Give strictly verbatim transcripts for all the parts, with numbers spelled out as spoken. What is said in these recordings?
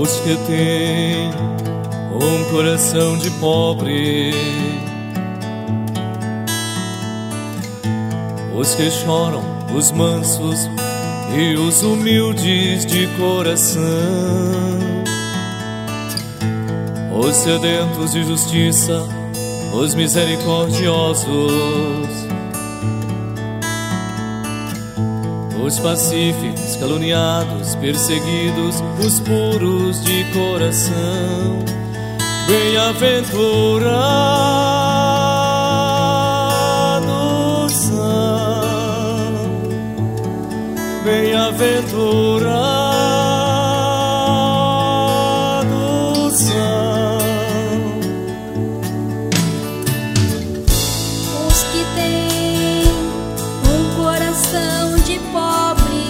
os que têm um coração de pobre, os que choram, os mansos e os humildes de coração, os sedentos de justiça, os misericordiosos, os pacíficos, caluniados, perseguidos, os puros de coração. Bem-aventurados são, bem-aventurados são os que têm um coração de pobre,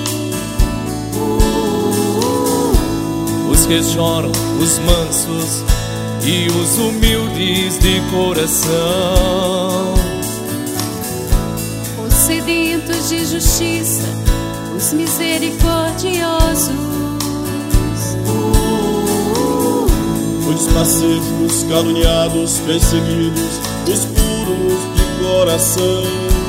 os que choram, os mansos e os humildes de coração, os sedentos de justiça, os misericordiosos, os pacíficos, caluniados, perseguidos, os puros de coração.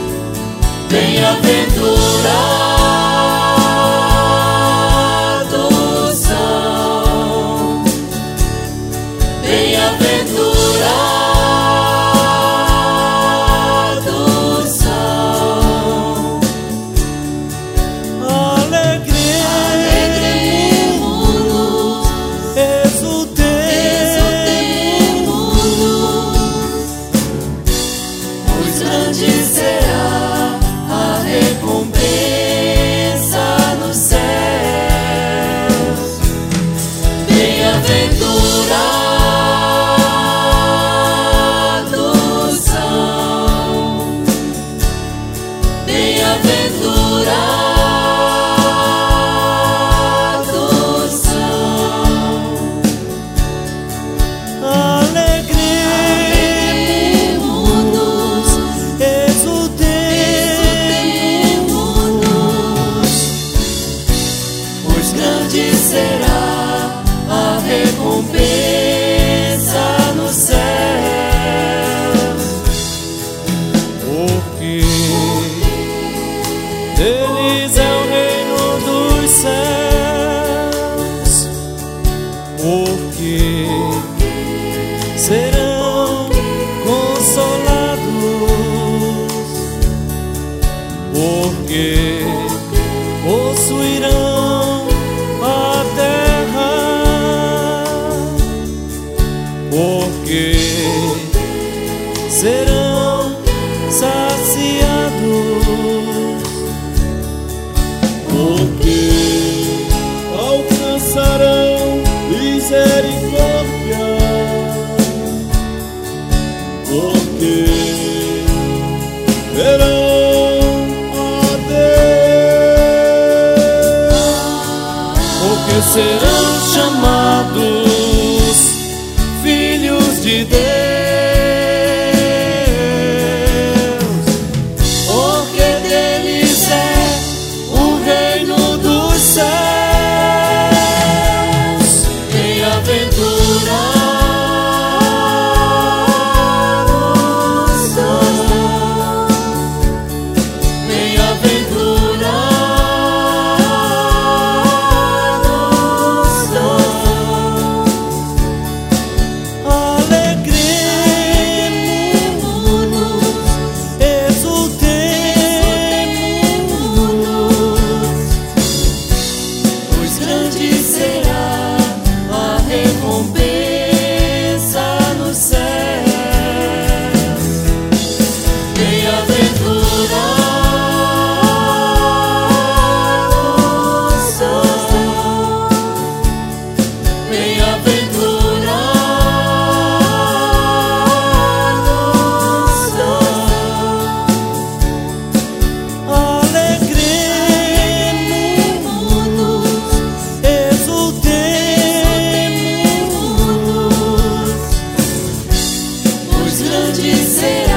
Bem-aventurados são, bem-aventurados são. Alegremos, exultemos, Pois grande será a recompensa nos céus. Bem-aventurados são, bem-aventurados são. alegremos, exultemos, Pois grande será a recompensa nos céus. porque deles é o reino dos céus, porque serão consolados, porque possuirão a terra, porque serão saciados, Porque alcançarão misericórdia, porque verão a Deus, porque serão chamados filhos de Deus, porque deles é o reino dos céus. Bem-aventurados são, bem-aventurados são. Alegremos, exultemos, Pois grande será a recompensa nos céus. Bem-aventurados são, bem-aventurados são. alegremos, exultemos, Pois grande será